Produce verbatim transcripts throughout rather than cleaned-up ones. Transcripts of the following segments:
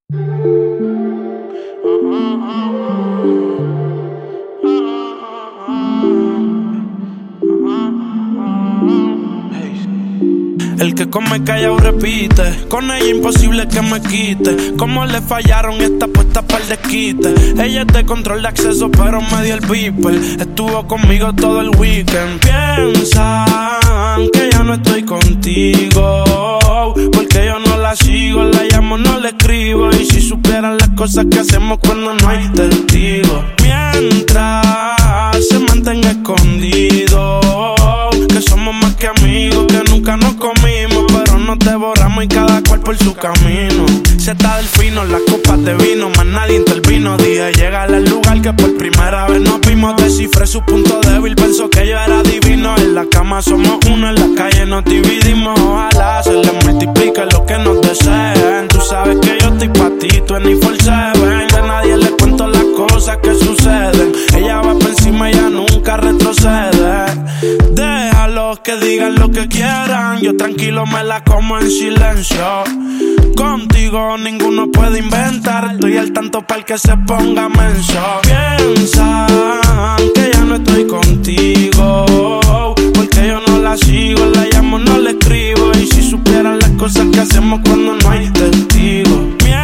El que come callao repite, con ella imposible que me quite. Como le fallaron esta puesta para el desquite. Ella es de control de acceso pero me dio el beeper. Estuvo conmigo todo el weekend. Piensan que ya no estoy contigo, porque yo no la sigo, la llamo, no le escribo. Y si supieran las cosas que hacemos cuando no hay testigos. Mientras se mantenga escondido, que somos más que amigos, que nunca nos comimos, pero nos devoramos y cada cual por su camino. Se está del fino, las copas de vino, más nadie intervino. Dije llegar al lugar que por primera vez nos vimos. Descifré su punto débil, pensó que yo era divino. En la cama somos uno, en la calle nos dividimos. Ojalá se les multiplique lo que nos deseen. Tú sabes que yo estoy pa' ti, tú ni for seven. De nadie le cuento las cosas que suceden. Ella va por encima, ella nunca retrocede. Déjalos que digan lo que quieran, yo tranquilo me la como en silencio. Contigo ninguno puede inventar, estoy al tanto para el que se ponga menso. Piensan que ya no estoy contigo, porque yo no la sigo, la llamo, no le escribo. Y si supieran las cosas que hacemos cuando no hay testigos.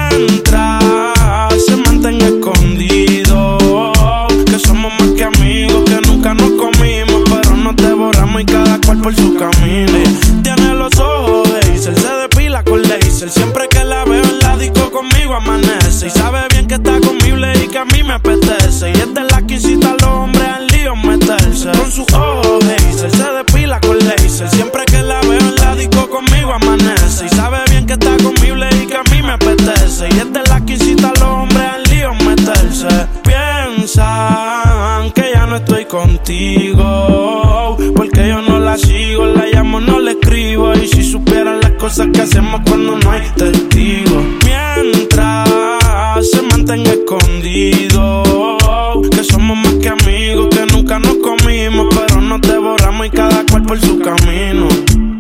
Mientras se mantenga escondido, que somos más que amigos, que nunca nos comimos, pero nos devoramos y cada cual por su camino. Tiene los ojos de Hazel, se depila con laser. Siempre que la veo en la disco conmigo amanece. Y sabe bien que está conmigo y que a mí me apetece. Y es de la que incita a los hombres al lío meterse. Con sus ojos de Hazel, se depila con laser. Siempre que la veo en la disco conmigo amanece. Y sabe bien que está conmigo y que a mí me apetece. Y es de la que incita a los hombres al lío meterse. Piensan que ya no estoy contigo, porque yo no la sigo, la llamo, no le escribo. Y si supieran las cosas que hacemos cuando no hay testigos. Mientras se mantenga escondido, que somos más que amigos, que nunca nos comimos, pero nos devoramos y cada cual por su camino.